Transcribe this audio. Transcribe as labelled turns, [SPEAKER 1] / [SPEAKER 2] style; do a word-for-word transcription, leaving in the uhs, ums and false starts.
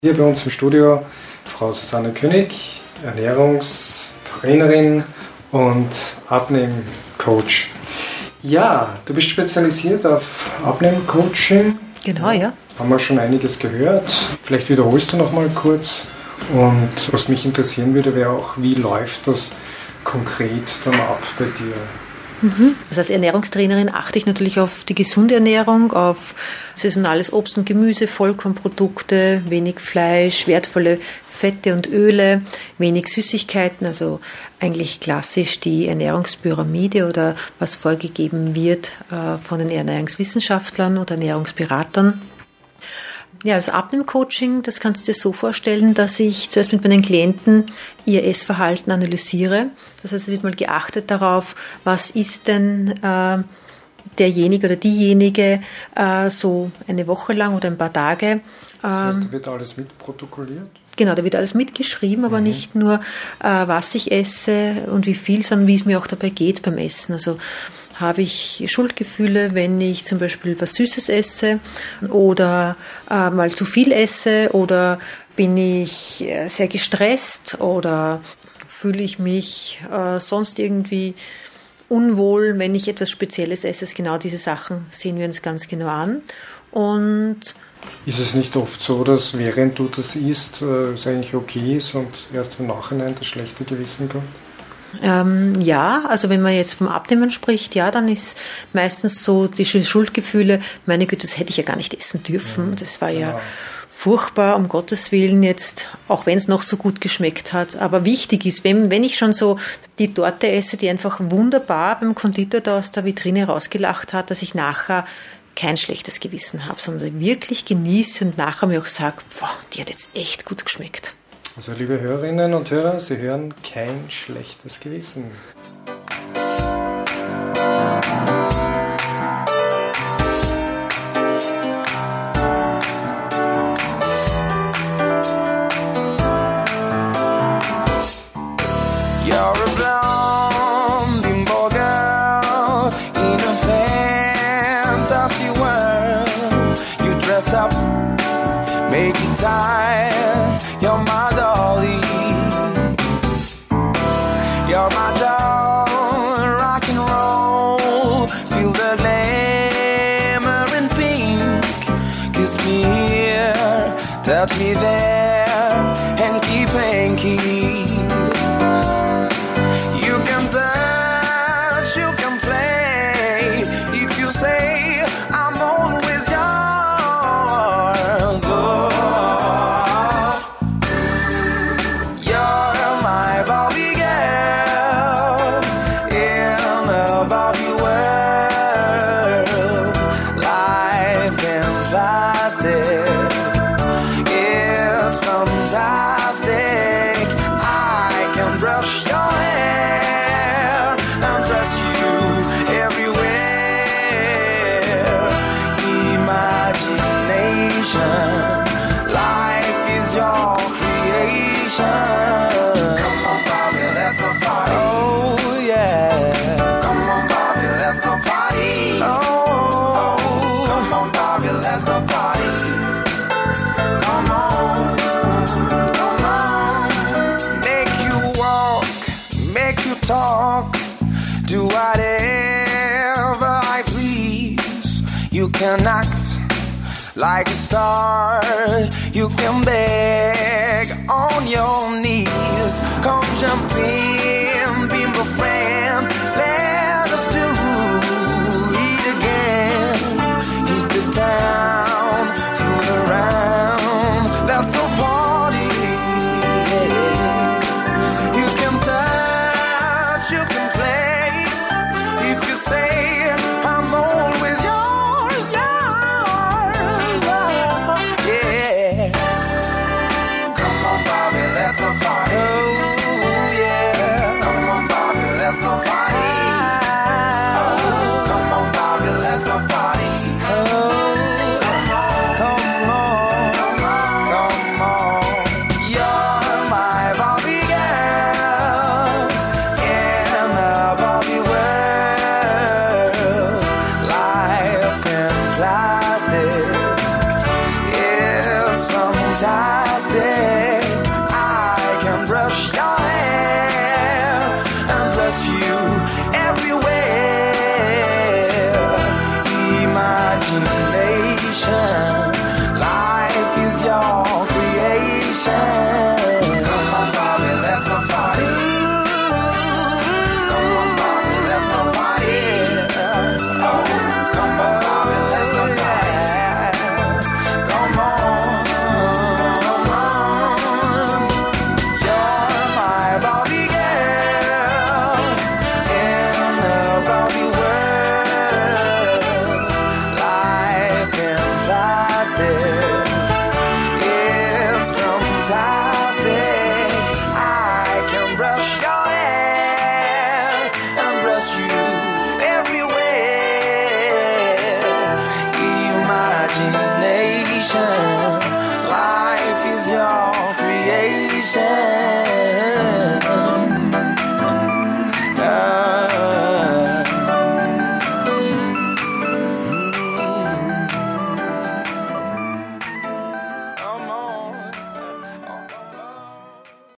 [SPEAKER 1] Hier bei uns im Studio Frau Susanne König, Ernährungstrainerin und Abnehmcoach. Ja, du bist spezialisiert auf Abnehmcoaching.
[SPEAKER 2] Genau, ja.
[SPEAKER 1] Haben wir schon einiges gehört. Vielleicht wiederholst du noch mal kurz. Und was mich interessieren würde, wäre auch, wie läuft das konkret dann ab bei dir?
[SPEAKER 2] Also als Ernährungstrainerin achte ich natürlich auf die gesunde Ernährung, auf saisonales Obst und Gemüse, Vollkornprodukte, wenig Fleisch, wertvolle Fette und Öle, wenig Süßigkeiten, also eigentlich klassisch die Ernährungspyramide oder was vorgegeben wird von den Ernährungswissenschaftlern oder Ernährungsberatern. Ja, das Abnehmcoaching, das kannst du dir so vorstellen, dass ich zuerst mit meinen Klienten ihr Essverhalten analysiere. Das heißt, es wird mal geachtet darauf, was ist denn äh, derjenige oder diejenige äh, so eine Woche lang oder ein paar Tage. Ähm,
[SPEAKER 1] das heißt, da wird alles mitprotokolliert?
[SPEAKER 2] Genau, da wird alles mitgeschrieben, aber mhm. nicht nur, äh, was ich esse und wie viel, sondern wie es mir auch dabei geht beim Essen. Also habe ich Schuldgefühle, wenn ich zum Beispiel was Süßes esse oder äh, mal zu viel esse, oder bin ich äh, sehr gestresst oder fühle ich mich äh, sonst irgendwie unwohl, wenn ich etwas Spezielles esse. Genau diese Sachen sehen wir uns ganz genau an. Und
[SPEAKER 1] ist es nicht oft so, dass während du das isst, äh, es eigentlich okay ist und erst im Nachhinein das schlechte Gewissen kommt?
[SPEAKER 2] Ähm, ja, also wenn man jetzt vom Abnehmen spricht, ja, dann ist meistens so die Schuldgefühle, meine Güte, das hätte ich ja gar nicht essen dürfen. Das war ja genau. Furchtbar, um Gottes Willen jetzt, auch wenn es noch so gut geschmeckt hat. Aber wichtig ist, wenn, wenn ich schon so die Torte esse, die einfach wunderbar beim Konditor da aus der Vitrine rausgelacht hat, dass ich nachher kein schlechtes Gewissen habe, sondern wirklich genieße und nachher mir auch sage, boah, die hat jetzt echt gut geschmeckt.
[SPEAKER 1] Also liebe Hörerinnen und Hörer, Sie hören kein schlechtes Gewissen.
[SPEAKER 3] Make you tired, you're my dolly. You're my doll, rock and roll. Feel the glamour in pink. Kiss me here, touch me there, hanky panky. You can touch, you can play. If you say I'm always yours, oh. Talk, do whatever I please. You can act like a star. You can beg on your knees. Come jump in, be my friend. Let us do it again. Hit the town, fool around. Let's go party. You can touch, you can play. If you say I'm always yours, yours, oh, yeah. Come on, Bobby, let's go party. Oh, yeah. stay.